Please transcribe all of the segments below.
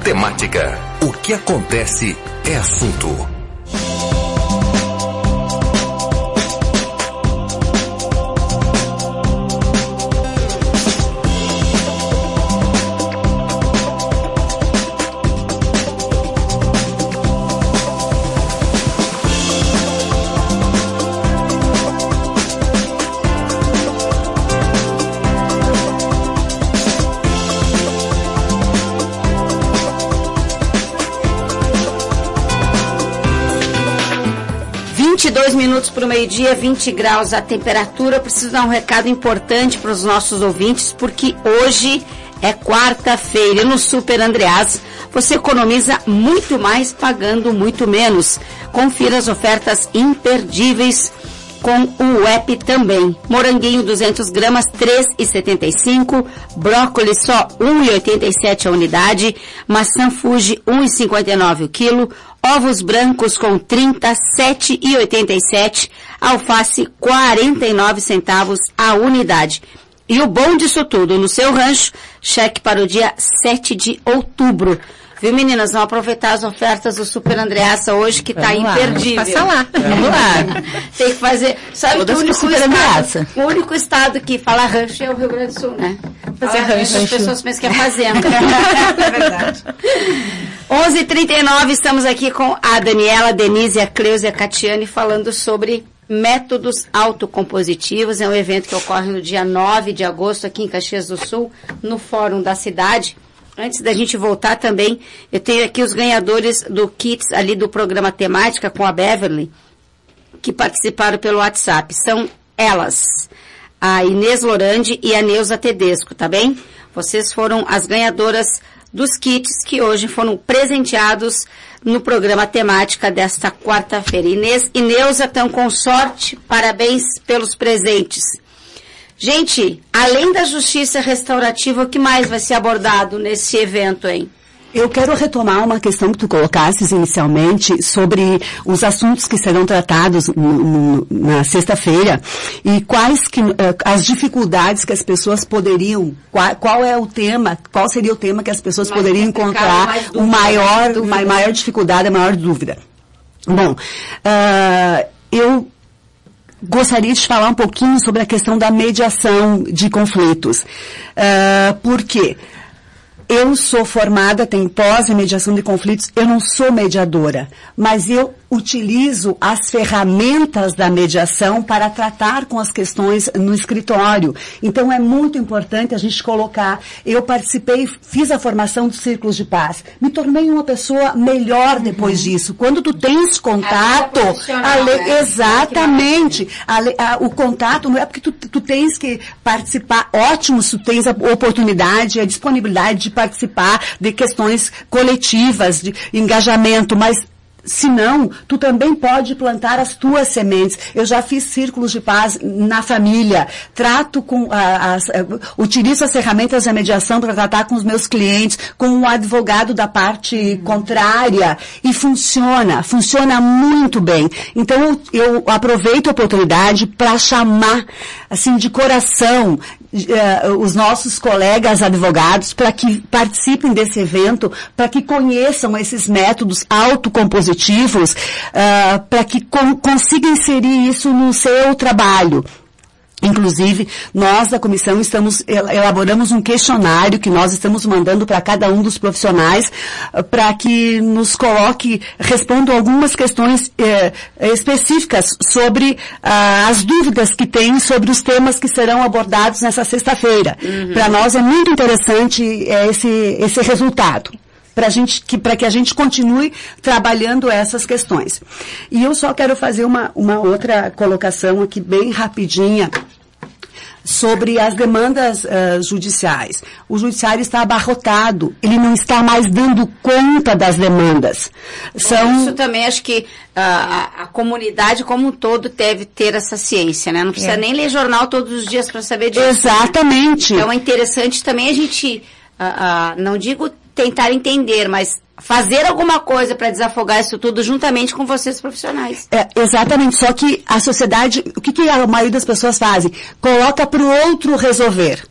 Temática. O que acontece é assunto. Minutos para o meio-dia, 20 graus a temperatura. Preciso dar um recado importante para os nossos ouvintes, porque hoje é quarta-feira e no Super Andreas você economiza muito mais pagando muito menos. Confira as ofertas imperdíveis com o app também. Moranguinho 200 gramas, R$ 3,75. Brócolis só R$ 1,87 a unidade. Maçã Fuji, R$ 1,59 o quilo. Ovos brancos com 30, R$ 7,87. Alface, 49 centavos a unidade. E o bom disso tudo, no seu rancho, cheque para o dia 7 de outubro. Viu, meninas? Vamos aproveitar as ofertas do Super Andreassa hoje, que está imperdível. Passa lá. Vamos lá. Tem que fazer... Sabe que o único estado que fala rancho é o Rio Grande do Sul, né? Fazer rancho. As pessoas pensam que é fazenda. É verdade. 11h39, estamos aqui com a Daniela, a Denise, a Cleusa e a Catiane falando sobre métodos autocompositivos. É um evento que ocorre no dia 9 de agosto aqui em Caxias do Sul, no Fórum da Cidade. Antes da gente voltar também, eu tenho aqui os ganhadores do kits ali do programa Temática com a Beverly, que participaram pelo WhatsApp. São elas, a Inês Lorandi e a Neuza Tedesco, tá bem? Vocês foram as ganhadoras dos kits que hoje foram presenteados no programa Temática desta quarta-feira. Inês e Neuza estão com sorte, parabéns pelos presentes. Gente, além da justiça restaurativa, o que mais vai ser abordado nesse evento, hein? Eu quero retomar uma questão que tu colocasses inicialmente sobre os assuntos que serão tratados na sexta-feira e quais as dificuldades que as pessoas poderiam, qual seria o tema que as pessoas poderiam encontrar maior dificuldade, a maior dúvida. Bom, eu gostaria de falar um pouquinho sobre a questão da mediação de conflitos. Por quê? Eu sou formada, tenho pós em mediação de conflitos, eu não sou mediadora, mas eu utilizo as ferramentas da mediação para tratar com as questões no escritório. Então é muito importante a gente colocar, eu participei, fiz a formação dos círculos de paz, me tornei uma pessoa melhor depois disso. Quando tu tens contato, né? Exatamente, o contato não é porque tu tens que participar, ótimo se tu tens a oportunidade, a disponibilidade de participar de questões coletivas, de engajamento, mas se não, tu também pode plantar as tuas sementes. Eu já fiz círculos de paz na família, utilizo as ferramentas da mediação para tratar com os meus clientes, com um advogado da parte contrária, e funciona muito bem. Então eu aproveito a oportunidade para chamar, assim, de coração, os nossos colegas advogados para que participem desse evento, para que conheçam esses métodos autocompositivos, para que consigam inserir isso no seu trabalho. Inclusive, nós da comissão elaboramos um questionário que nós estamos mandando para cada um dos profissionais para que nos respondam algumas questões específicas sobre as dúvidas que tem sobre os temas que serão abordados nessa sexta-feira. Para nós é muito interessante esse resultado, para que a gente continue trabalhando essas questões. E eu só quero fazer uma outra colocação aqui bem rapidinha sobre as demandas judiciais. O judiciário está abarrotado, ele não está mais dando conta das demandas. Isso também acho que a comunidade como um todo deve ter essa ciência, né? Não precisa nem ler jornal todos os dias para saber disso. Exatamente. Né? Então é interessante também a gente, não digo tentar entender, mas fazer alguma coisa para desafogar isso tudo juntamente com vocês profissionais. Exatamente, só que a sociedade, o que a maioria das pessoas fazem? Coloca para o outro resolver.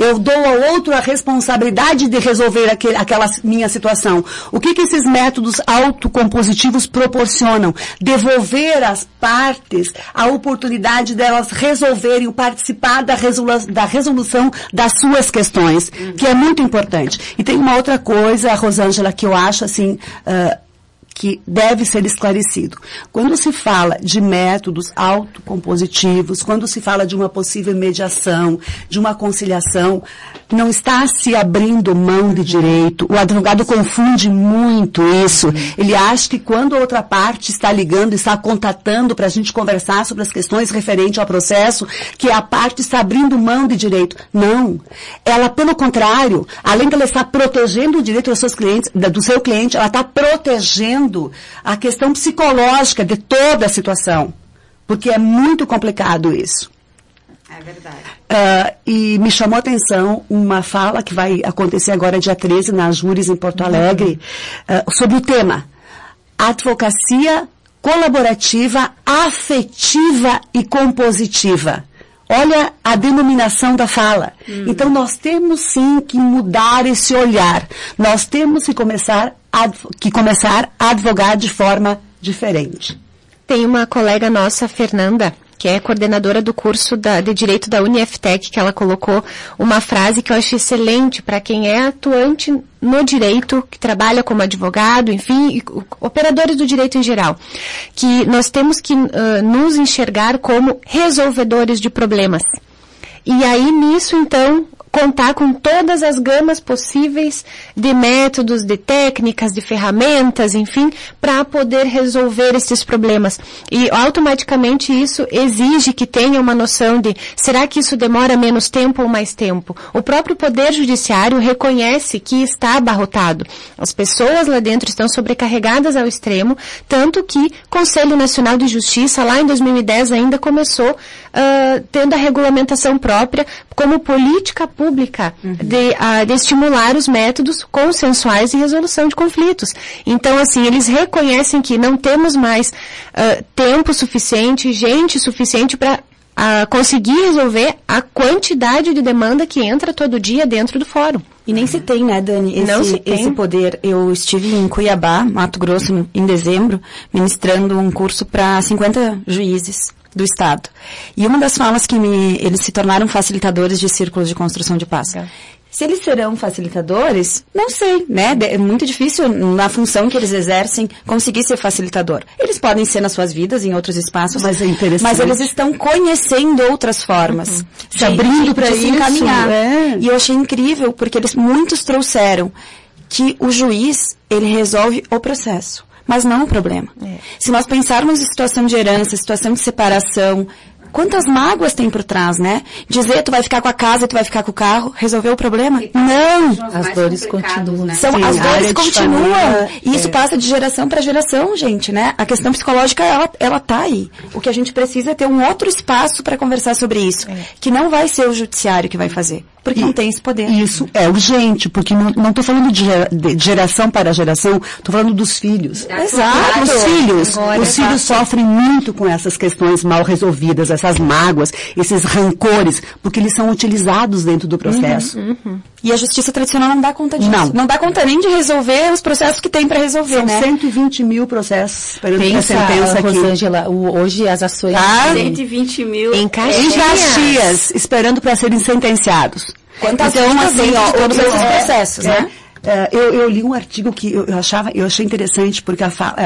Eu dou ao outro a responsabilidade de resolver aquela minha situação. O que esses métodos autocompositivos proporcionam? Devolver às partes a oportunidade delas resolverem, participar da resolução das suas questões, que é muito importante. E tem uma outra coisa, Rosângela, que eu acho assim, que deve ser esclarecido. Quando se fala de métodos autocompositivos, quando se fala de uma possível mediação, de uma conciliação, não está se abrindo mão de direito. O advogado confunde muito isso. Ele acha que quando a outra parte está ligando, está contatando para a gente conversar sobre as questões referentes ao processo, que a parte está abrindo mão de direito. Não. Ela, pelo contrário, além de ela estar protegendo o direito dos seus clientes, do seu cliente, ela está protegendo a questão psicológica de toda a situação. Porque é muito complicado isso. É verdade. E me chamou a atenção uma fala que vai acontecer agora dia 13 na Júris em Porto Alegre, sobre o tema advocacia colaborativa, afetiva e compositiva. Olha a denominação da fala. Então nós temos sim que mudar esse olhar. Nós temos que começar a advogar de forma diferente. Tem uma colega nossa, Fernanda, que é coordenadora do curso de Direito da UniFTech, que ela colocou uma frase que eu acho excelente para quem é atuante no direito, que trabalha como advogado, enfim, operadores do direito em geral, que nós temos que nos enxergar como resolvedores de problemas. E aí, nisso, então, contar com todas as gamas possíveis de métodos, de técnicas, de ferramentas, enfim, para poder resolver esses problemas. E automaticamente isso exige que tenha uma noção de, será que isso demora menos tempo ou mais tempo? O próprio Poder Judiciário reconhece que está abarrotado. As pessoas lá dentro estão sobrecarregadas ao extremo, tanto que o Conselho Nacional de Justiça, lá em 2010, ainda começou tendo a regulamentação própria como política pública de estimular os métodos consensuais de resolução de conflitos. Então, assim, eles reconhecem que não temos mais tempo suficiente, gente suficiente para conseguir resolver a quantidade de demanda que entra todo dia dentro do fórum. E nem se tem, né, Dani, esse poder. Eu estive em Cuiabá, Mato Grosso, em dezembro, ministrando um curso para 50 juízes do Estado. E uma das falas que eles se tornaram facilitadores de círculos de construção de paz. Se eles serão facilitadores, não sei, né? É muito difícil, na função que eles exercem, conseguir ser facilitador. Eles podem ser nas suas vidas, em outros espaços, mas é interessante. Mas eles estão conhecendo outras formas. Se abrindo para se encaminhar. E eu achei incrível, porque muitos trouxeram que o juiz, ele resolve o processo, mas não o problema. Se nós pensarmos em situação de herança, situação de separação, quantas mágoas tem por trás, né? Dizer, tu vai ficar com a casa, tu vai ficar com o carro, resolveu o problema? Não! As dores continuam, né? As dores continuam. E isso passa de geração para geração, gente, né? A questão psicológica, ela tá aí. O que a gente precisa é ter um outro espaço para conversar sobre isso. Que não vai ser o judiciário que vai fazer. Porque não tem esse poder. Isso é urgente, porque não estou falando de geração para geração, estou falando dos filhos. Exato. Os filhos sofrem muito com essas questões mal resolvidas, essas mágoas, esses rancores, porque eles são utilizados dentro do processo. E a justiça tradicional não dá conta disso. Não dá conta nem de resolver os processos que tem para resolver, são, né? 120 mil processos esperando a sentença aqui. Rosângela, hoje as ações... 120 mil em Caxias, esperando para serem sentenciados. Quantas todos esses processos, né? Eu li um artigo que eu achei interessante, porque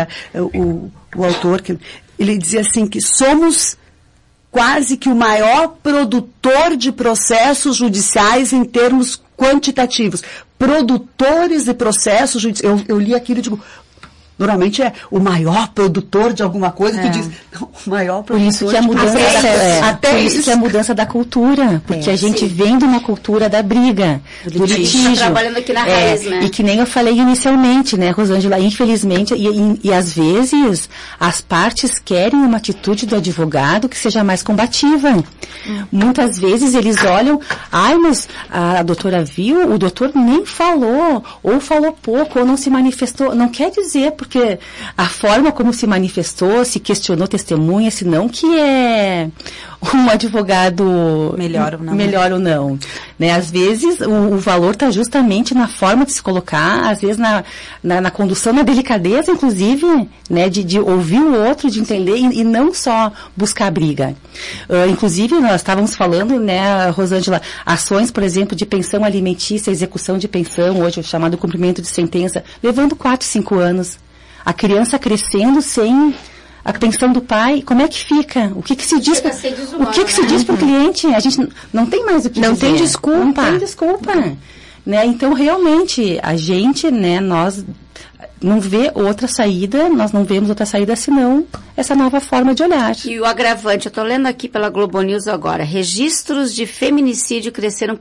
o autor, ele dizia assim, que somos quase que o maior produtor de processos judiciais em termos quantitativos. Produtores de processos judiciais. Eu li aquilo e digo, normalmente é o maior produtor de alguma coisa, tu diz, não, o maior produtor. Por isso que a mudança por isso que a mudança da cultura, porque a gente vem de uma cultura da briga, do litígio. Tá trabalhando aqui na raiz, né? E que nem eu falei inicialmente, né, Rosângela, infelizmente, e às vezes as partes querem uma atitude do advogado que seja mais combativa. Muitas vezes eles olham, mas a doutora viu, o doutor nem falou, ou falou pouco, ou não se manifestou. Não quer dizer, porque a forma como se manifestou, se questionou testemunha, se não que é um advogado melhor ou não. Né? Às vezes o valor está justamente na forma de se colocar, às vezes na condução, na delicadeza, inclusive, né, de ouvir o outro, de entender e não só buscar briga. Inclusive, nós estávamos falando, né, Rosângela, ações, por exemplo, de pensão alimentícia, execução de pensão, hoje o chamado cumprimento de sentença, levando 4, 5 anos. A criança crescendo sem a pensão do pai, como é que fica? O que se diz para o cliente? A gente não tem mais o que dizer. Não tem desculpa. Né? Então, realmente, a gente, né, nós não vê outra saída, nós não vemos outra saída senão essa nova forma de olhar. E o agravante, eu estou lendo aqui pela Globo News agora, registros de feminicídio cresceram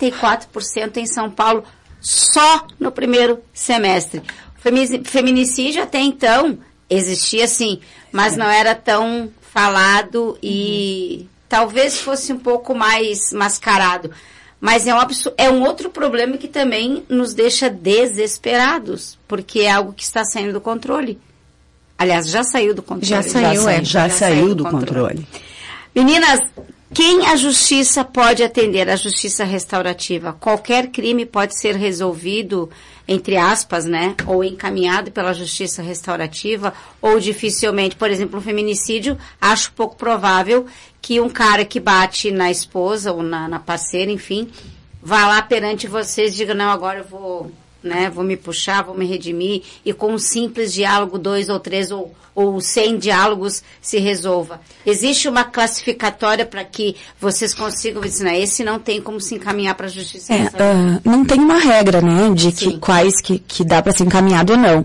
44% em São Paulo só no primeiro semestre. Feminicídio até então existia sim, mas não era tão falado e talvez fosse um pouco mais mascarado. Mas é um outro problema que também nos deixa desesperados, porque é algo que está saindo do controle. Aliás, já saiu do controle. Já saiu do controle. Meninas, quem a justiça pode atender? A justiça restaurativa. Qualquer crime pode ser resolvido, entre aspas, né? Ou encaminhado pela justiça restaurativa, ou dificilmente. Por exemplo, um feminicídio, acho pouco provável que um cara que bate na esposa ou na parceira, enfim, vá lá perante vocês e diga, não, agora eu vou, né, vou me puxar, vou me redimir, e com um simples diálogo, 2 ou 3 ou 100 diálogos se resolva. Existe uma classificatória para que vocês consigam ensinar? Esse não tem como se encaminhar para a justiça. Não tem uma regra, né, de quais que dá para ser encaminhado ou não.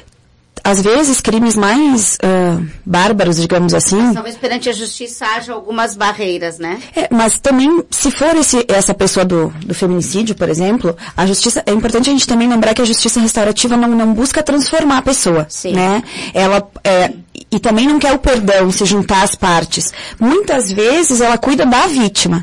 Às vezes, crimes mais bárbaros, digamos assim... Mas talvez perante a justiça haja algumas barreiras, né? Mas também, se for essa pessoa do feminicídio, por exemplo, a justiça... É importante a gente também lembrar que a justiça restaurativa não busca transformar a pessoa, né? Ela... E também não quer o perdão, se juntar às partes. Muitas vezes ela cuida da vítima.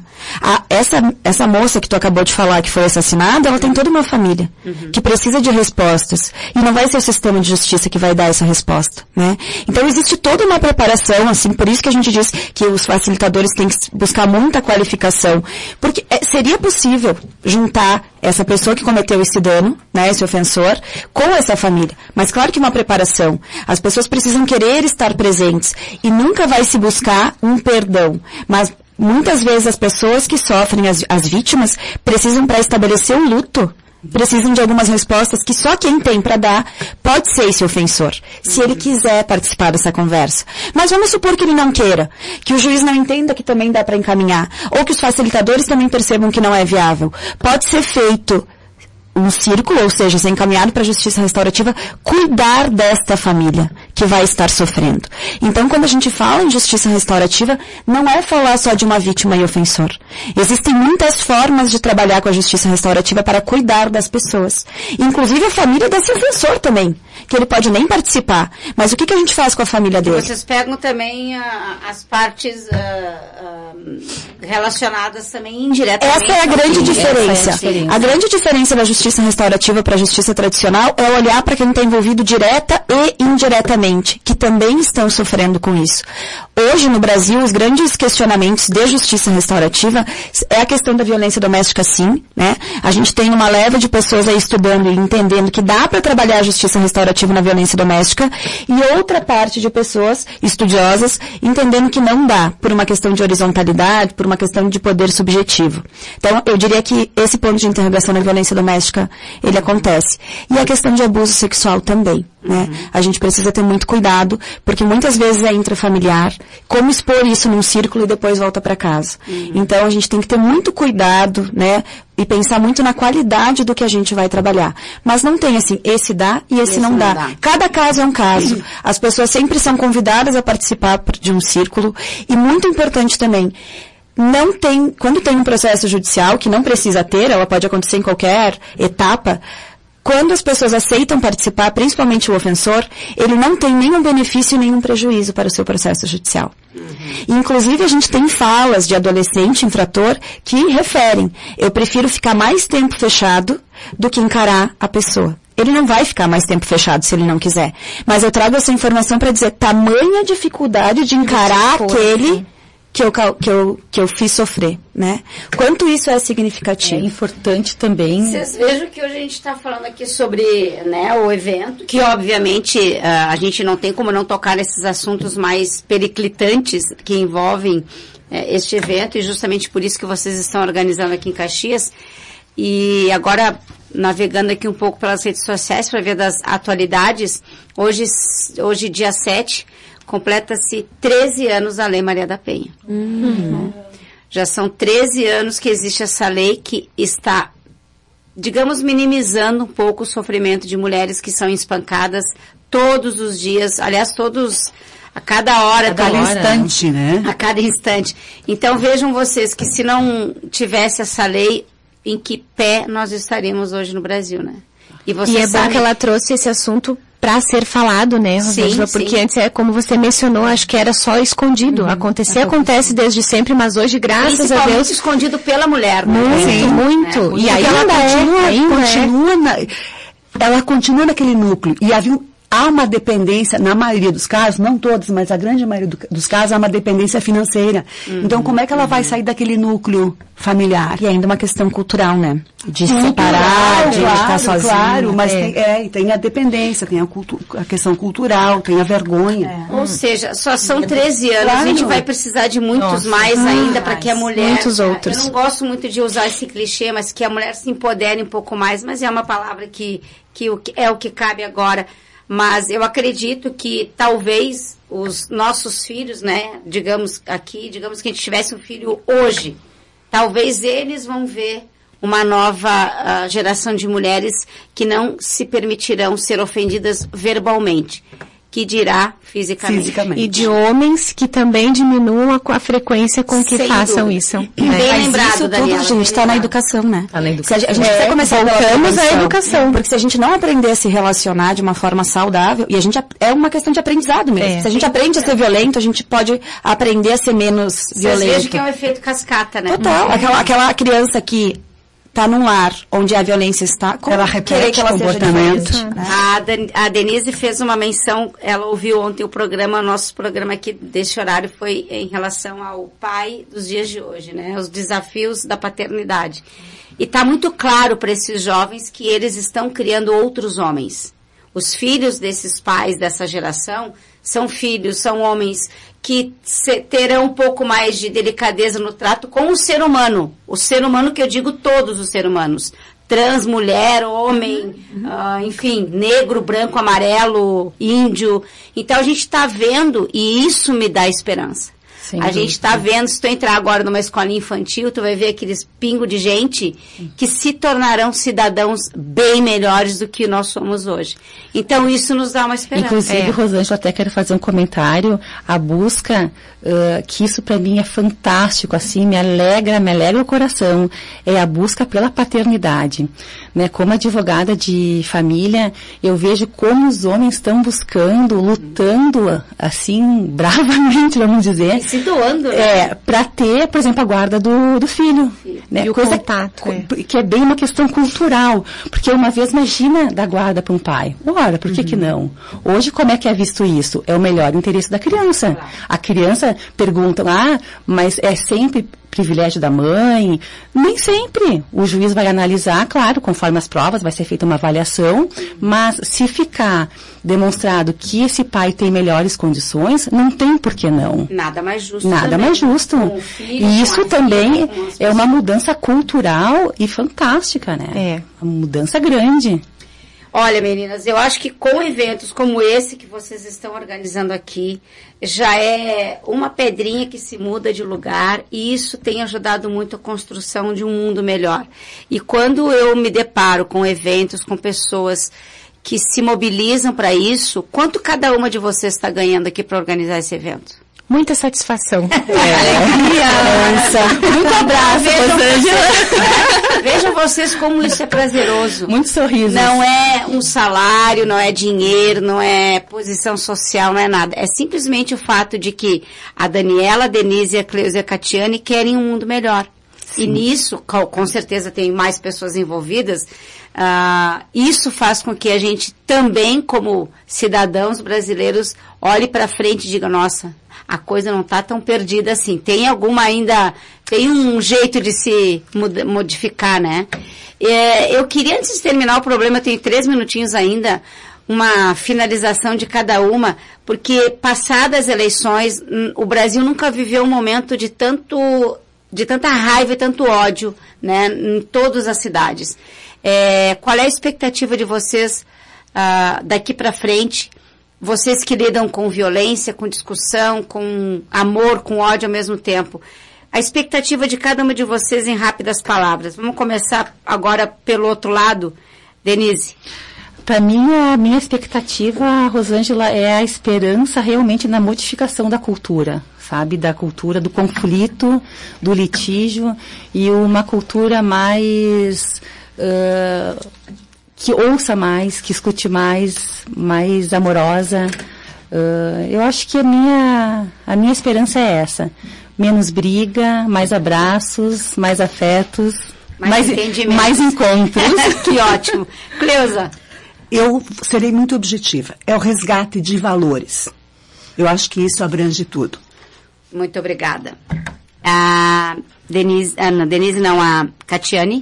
Essa moça que tu acabou de falar que foi assassinada, ela tem toda uma família que precisa de respostas. E não vai ser o sistema de justiça que vai dar essa resposta, né? Então existe toda uma preparação, assim, por isso que a gente diz que os facilitadores têm que buscar muita qualificação. Porque seria possível juntar essa pessoa que cometeu esse dano, né, esse ofensor, com essa família. Mas claro que uma preparação. As pessoas precisam querer estar presentes. E nunca vai se buscar um perdão. Mas muitas vezes as pessoas que sofrem, as vítimas, precisam para estabelecer o luto. Precisam de algumas respostas que só quem tem para dar pode ser esse ofensor, se ele quiser participar dessa conversa. Mas vamos supor que ele não queira, que o juiz não entenda que também dá para encaminhar, ou que os facilitadores também percebam que não é viável. Pode ser feito um círculo, ou seja, ser encaminhado para a justiça restaurativa, cuidar desta família que vai estar sofrendo. Então, quando a gente fala em justiça restaurativa, não é falar só de uma vítima e ofensor. Existem muitas formas de trabalhar com a justiça restaurativa para cuidar das pessoas. Inclusive a família desse ofensor também, que ele pode nem participar. Mas o que a gente faz com a família dele? Vocês pegam também as partes relacionadas também indiretamente. Essa é a grande diferença. A grande diferença da justiça restaurativa para a justiça tradicional é olhar para quem está envolvido direta e indiretamente, que também estão sofrendo com isso. Hoje, no Brasil, os grandes questionamentos de justiça restaurativa é a questão da violência doméstica, sim, né? A gente tem uma leva de pessoas aí estudando e entendendo que dá para trabalhar a justiça restaurativa na violência doméstica, e outra parte de pessoas estudiosas entendendo que não dá, por uma questão de horizontalidade, por uma questão de poder subjetivo. Então, eu diria que esse ponto de interrogação na violência doméstica, ele acontece. E a questão de abuso sexual também, né? A gente precisa ter muito cuidado, porque muitas vezes é intrafamiliar, como expor isso num círculo e depois volta para casa. Então, a gente tem que ter muito cuidado, né? E pensar muito na qualidade do que a gente vai trabalhar. Mas não tem assim, esse dá e esse não dá. Cada caso é um caso. As pessoas sempre são convidadas a participar de um círculo. E muito importante também, quando tem um processo judicial, que não precisa ter, ela pode acontecer em qualquer etapa, quando as pessoas aceitam participar, principalmente o ofensor, ele não tem nenhum benefício, nenhum prejuízo para o seu processo judicial. Inclusive, a gente tem falas de adolescente infrator que referem, eu prefiro ficar mais tempo fechado do que encarar a pessoa. ele não vai ficar mais tempo fechado se ele não quiser. Mas eu trago essa informação para dizer tamanha dificuldade de encarar aquele que eu fiz sofrer, né? Quanto isso é significativo. É importante também. Vocês vejam que hoje a gente está falando aqui sobre, né, o evento, que obviamente a gente não tem como não tocar nesses assuntos mais periclitantes que envolvem este evento, e justamente por isso que vocês estão organizando aqui em Caxias. E agora, navegando aqui um pouco pelas redes sociais para ver das atualidades, hoje dia 7, completa-se 13 anos da Lei Maria da Penha. Já são 13 anos que existe essa lei que está, digamos, minimizando um pouco o sofrimento de mulheres que são espancadas todos os dias, aliás, a cada hora. A cada instante, né? A cada instante. Então vejam vocês que se não tivesse essa lei, em que pé nós estaríamos hoje no Brasil, né? E é bom que ela trouxe esse assunto para ser falado, né, Rosângela? Porque antes, como você mencionou, acho que era só escondido. Acontece desde sempre, mas hoje, graças a Deus... escondido pela mulher, né? Muito. E ela continua naquele núcleo. E há uma dependência, na maioria dos casos, não todos, mas a grande maioria dos casos, há uma dependência financeira. Então, como é que ela vai sair daquele núcleo familiar? E ainda uma questão cultural, né? De se separar, de estar sozinha. Claro, mas tem a dependência, tem a questão cultural, tem a vergonha. Ou seja, só são 13 anos, a gente vai precisar de muitos mais ainda para que a mulher... Muitos outros. Eu não gosto muito de usar esse clichê, mas que a mulher se empodere um pouco mais, mas é uma palavra que é o que cabe agora. Mas eu acredito que talvez os nossos filhos, né, digamos que a gente tivesse um filho hoje, talvez eles vão ver uma nova geração de mulheres que não se permitirão ser ofendidas verbalmente, que dirá fisicamente. E de homens que também diminuam a frequência com que façam isso. Bem lembrado, Daniela. A gente está na educação, né? Tá na educação. A gente precisa começar voltamos à educação. Porque se a gente não aprender a se relacionar de uma forma saudável, e é uma questão de aprendizado mesmo. Se a gente aprende a ser violento, a gente pode aprender a ser menos violento. Vocês vejam que é um efeito cascata, né? Total. Aquela criança que está num lar onde a violência está, como ela repete o comportamento. A Denise fez uma menção, ela ouviu ontem nosso programa aqui desse horário foi em relação ao pai dos dias de hoje, né? Os desafios da paternidade. E está muito claro para esses jovens que eles estão criando outros homens. Os filhos desses pais dessa geração são homens que terão um pouco mais de delicadeza no trato com o ser humano. O ser humano que eu digo todos os seres humanos. Trans, mulher, homem, enfim, negro, branco, amarelo, índio. Então a gente está vendo e isso me dá esperança. A gente está vendo, se tu entrar agora numa escolinha infantil, tu vai ver aqueles pingos de gente que se tornarão cidadãos bem melhores do que nós somos hoje. Então, isso nos dá uma esperança. Inclusive, Rosângela, até quero fazer um comentário. A busca, que isso para mim é fantástico, assim, me alegra o coração, é a busca pela paternidade. Né? Como advogada de família, eu vejo como os homens estão buscando, lutando, assim, bravamente, vamos dizer. Se doando, né? Para ter, por exemplo, a guarda do filho. Né? E o contato. Que é bem uma questão cultural. Porque uma vez, imagina dar guarda para um pai. Ora, por que não? Hoje, como é que é visto isso? É o melhor interesse da criança. Claro. A criança pergunta, mas é sempre privilégio da mãe? Nem sempre. O juiz vai analisar, claro, conforme as provas, vai ser feita uma avaliação, mas se ficar demonstrado que esse pai tem melhores condições, não tem por que não. Nada mais justo. Mais justo. E isso também é uma mudança cultural e fantástica, né? Uma mudança grande. Olha, meninas, eu acho que com eventos como esse que vocês estão organizando aqui, já é uma pedrinha que se muda de lugar e isso tem ajudado muito a construção de um mundo melhor. E quando eu me deparo com eventos, com pessoas que se mobilizam para isso, quanto cada uma de vocês está ganhando aqui para organizar esse evento? Muita satisfação. Alegria. Muito abraço, Rosângela. Vejam vocês como isso é prazeroso. Muitos sorrisos. Não é um salário, não é dinheiro, não é posição social, não é nada. É simplesmente o fato de que a Daniela, a Denise, a Cleusa e a Catiane querem um mundo melhor. Sim. E nisso, com certeza tem mais pessoas envolvidas, Isso faz com que a gente também, como cidadãos brasileiros, olhe para frente e diga, nossa, a coisa não está tão perdida assim. Tem um jeito de se modificar, né? Eu queria, antes de terminar o problema, eu tenho 3 minutinhos ainda, uma finalização de cada uma, porque passadas as eleições, o Brasil nunca viveu um momento de tanta raiva e tanto ódio, né, em todas as cidades. Qual é a expectativa de vocês daqui para frente? Vocês que lidam com violência, com discussão, com amor, com ódio ao mesmo tempo. A expectativa de cada uma de vocês em rápidas palavras. Vamos começar agora pelo outro lado. Denise. Para mim, a minha expectativa, Rosângela, é a esperança realmente na modificação da cultura, sabe? Da cultura do conflito, do litígio e uma cultura mais... que ouça mais, que escute mais amorosa. Eu acho que a minha esperança é essa. Menos briga, mais abraços, mais afetos, mais encontros. Que ótimo. Cleusa. Eu serei muito objetiva. É o resgate de valores. Eu acho que isso abrange tudo. Muito obrigada. A Catiane.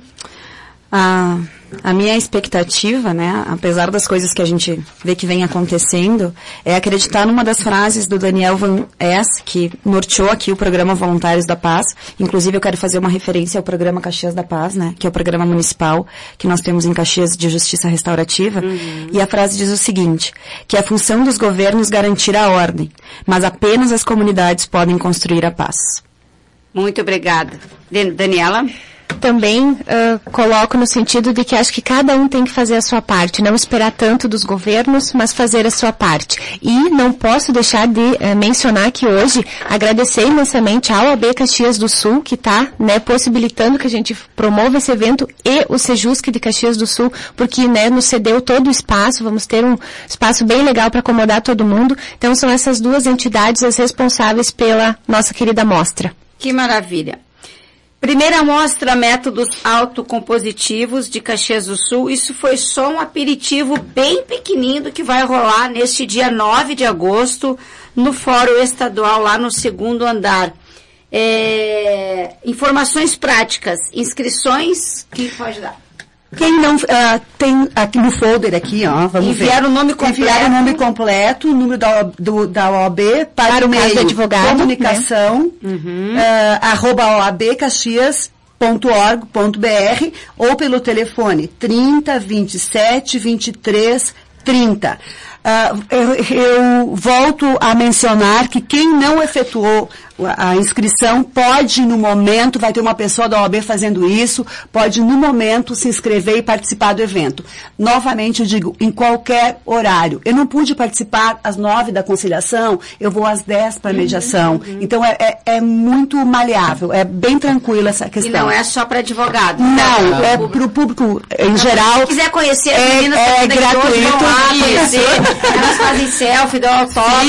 A minha expectativa, né, apesar das coisas que a gente vê que vem acontecendo, é acreditar numa das frases do Daniel Van Ess, que norteou aqui o programa Voluntários da Paz. Inclusive, eu quero fazer uma referência ao programa Caxias da Paz, né, que é o programa municipal que nós temos em Caxias de Justiça Restaurativa. E a frase diz o seguinte, que é a função dos governos garantir a ordem, mas apenas as comunidades podem construir a paz. Muito obrigada. Daniela? Também coloco no sentido de que acho que cada um tem que fazer a sua parte, não esperar tanto dos governos, mas fazer a sua parte. E não posso deixar de mencionar que hoje agradecer imensamente ao OAB Caxias do Sul, que está, né, possibilitando que a gente promova esse evento, e o Sejusc de Caxias do Sul, porque, né, nos cedeu todo o espaço, vamos ter um espaço bem legal para acomodar todo mundo. Então são essas duas entidades as responsáveis pela nossa querida mostra. Que maravilha. Primeira mostra Métodos Autocompositivos de Caxias do Sul. Isso foi só um aperitivo bem pequenininho do que vai rolar neste dia 9 de agosto no Fórum Estadual lá no 2º andar. Informações práticas, inscrições, que pode dar? Quem não tem aqui no folder aqui, ó, vamos enviar ver. O nome completo. Enviar o nome completo, o número da OAB para o e-mail advogado, comunicação, né? @oabcaxias.org.br ou pelo telefone 30 27 23 30. Eu volto a mencionar que quem não efetuou a inscrição pode, no momento, vai ter uma pessoa da OAB fazendo isso, pode, no momento, se inscrever e participar do evento. Novamente, eu digo, em qualquer horário. Eu não pude participar às 9 da conciliação, eu vou às 10 para a mediação. Então, é muito maleável, é bem tranquila essa questão. E não é só para advogado. Não, é para o público em geral. Se quiser conhecer as meninas, é gratuito. Vão lá conhecer. Elas fazem selfie, dão autógrafo.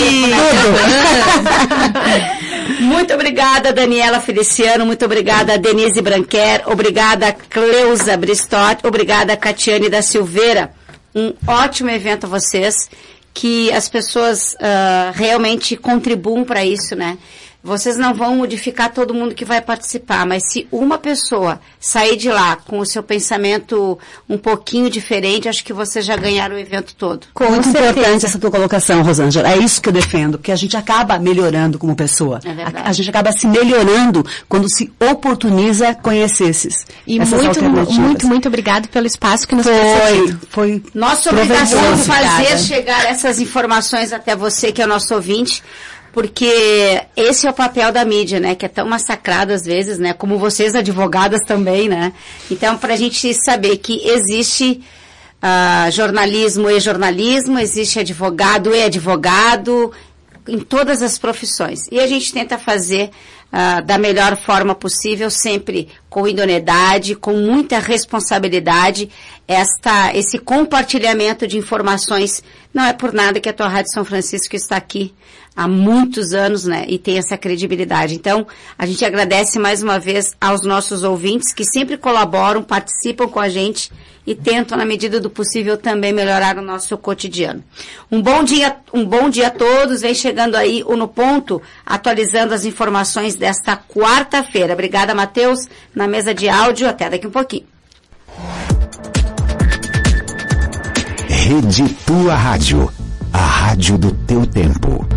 Muito obrigada, Daniela Feliciano. Muito obrigada, Denise Branquer. Obrigada, Cleusa Bristotti. Obrigada, Catiane da Silveira. Um ótimo evento a vocês. Que as pessoas realmente contribuam para isso, né? Vocês não vão modificar todo mundo que vai participar, mas se uma pessoa sair de lá com o seu pensamento um pouquinho diferente, acho que vocês já ganharam o evento todo. Muito importante essa tua colocação, Rosângela. É isso que eu defendo, porque a gente acaba melhorando como pessoa. É verdade. A gente acaba se melhorando quando se oportuniza conhecer essas alternativas. Muito obrigado pelo espaço que nos foi nossa obrigação fazer chegar essas informações até você, que é o nosso ouvinte. Porque esse é o papel da mídia, né? Que é tão massacrado às vezes, né? Como vocês, advogadas também, né? Então, para a gente saber que existe jornalismo e jornalismo, existe advogado e advogado, em todas as profissões. E a gente tenta fazer da melhor forma possível, sempre com idoneidade, com muita responsabilidade, esse compartilhamento de informações. Não é por nada que a tua Rádio São Francisco está aqui há muitos anos, né, e tem essa credibilidade. Então, a gente agradece mais uma vez aos nossos ouvintes que sempre colaboram, participam com a gente e tentam, na medida do possível, também melhorar o nosso cotidiano. Um bom dia a todos. Vem chegando aí o No Ponto, atualizando as informações desta quarta-feira. Obrigada, Matheus, na mesa de áudio. Até daqui um pouquinho. Rede Tua Rádio, a rádio do teu tempo.